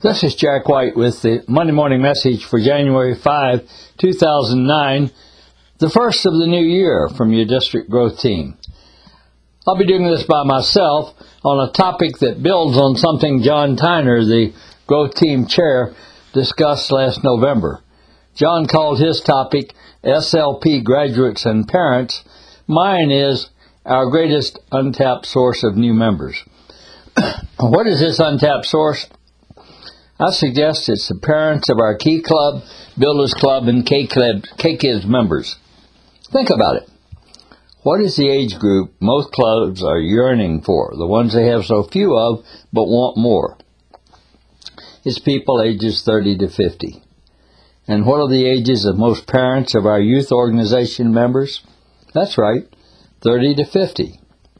This is Jack White with the Monday Morning Message for January 5, 2009, the first of the new year from your district growth team. I'll be doing this by myself on a topic that builds on something John Tyner, the growth team chair, discussed last November. John called his topic SLP graduates and parents. Mine is our greatest untapped source of new members. What is this untapped source? I suggest it's the parents of our Key Club, Builders Club, and K-Kids members. Think about it. What is the age group most clubs are yearning for, the ones they have so few of but want more? It's people ages 30 to 50. And what are the ages of most parents of our youth organization members? That's right, 30 to 50.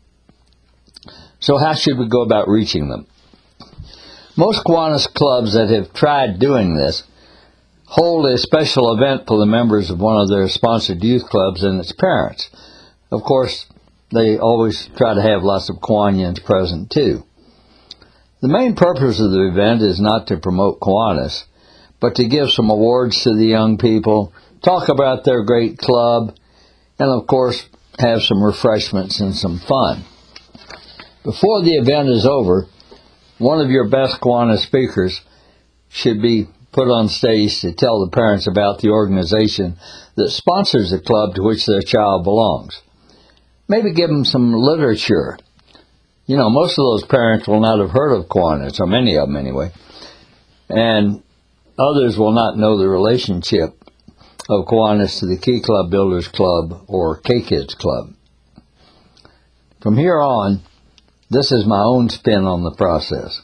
So how should we go about reaching them? Most Kiwanis clubs that have tried doing this hold a special event for the members of one of their sponsored youth clubs and its parents. Of course, they always try to have lots of Kiwanians present too. The main purpose of the event is not to promote Kiwanis, but to give some awards to the young people, talk about their great club, and of course, have some refreshments and some fun. Before the event is over, one of your best Kiwanis speakers should be put on stage to tell the parents about the organization that sponsors the club to which their child belongs. Maybe give them some literature. You know, most of those parents will not have heard of Kiwanis, or many of them anyway, and others will not know the relationship of Kiwanis to the Key Club, Builders Club, or K-Kids Club. From here on, this is my own spin on the process.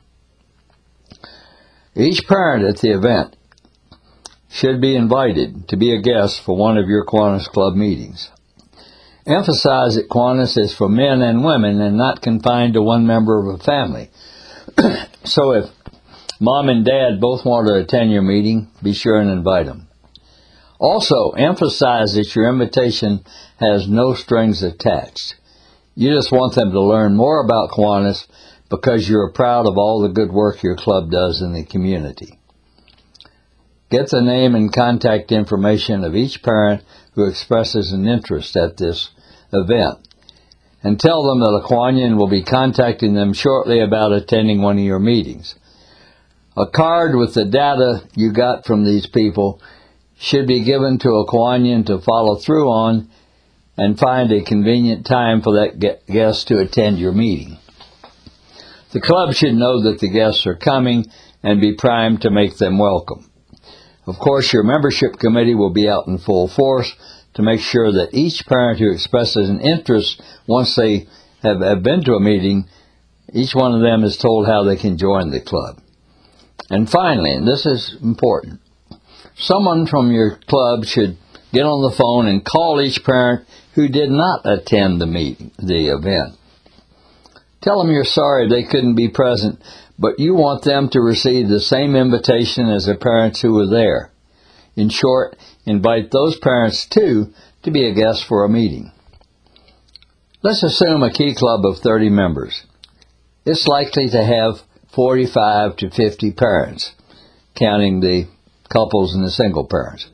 Each parent at the event should be invited to be a guest for one of your Kiwanis Club meetings. Emphasize that Kiwanis is for men and women and not confined to one member of a family. So if mom and dad both want to attend your meeting, be sure and invite them. Also, emphasize that your invitation has no strings attached. You just want them to learn more about Kiwanis because you're proud of all the good work your club does in the community. Get the name and contact information of each parent who expresses an interest at this event, and tell them that a Kiwanian will be contacting them shortly about attending one of your meetings. A card with the data you got from these people should be given to a Kiwanian to follow through on and find a convenient time for that guest to attend your meeting. The club should know that the guests are coming and be primed to make them welcome. Of course, your membership committee will be out in full force to make sure that each parent who expresses an interest once they have been to a meeting, each one of them is told how they can join the club. And finally, and this is important, someone from your club should get on the phone and call each parent who did not attend the event. Tell them you're sorry they couldn't be present, but you want them to receive the same invitation as the parents who were there. In short, invite those parents too to be a guest for a meeting. Let's assume a Key Club of 30 members. It's likely to have 45 to 50 parents, counting the couples and the single parents.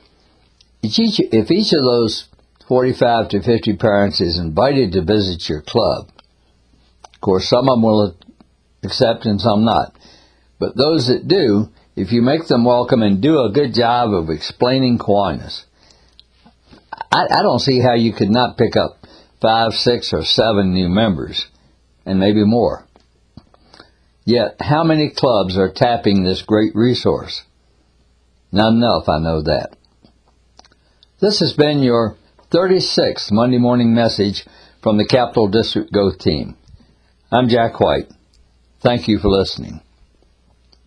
If each of those 45 to 50 parents is invited to visit your club, of course some of them will accept and some not, but those that do, if you make them welcome and do a good job of explaining Kiwanis, I don't see how you could not pick up 5, 6, or 7 new members, and maybe more. Yet, how many clubs are tapping this great resource? Not enough, I know that. This has been your 36th Monday Morning Message from the Capital District Growth Team. I'm Jack White. Thank you for listening.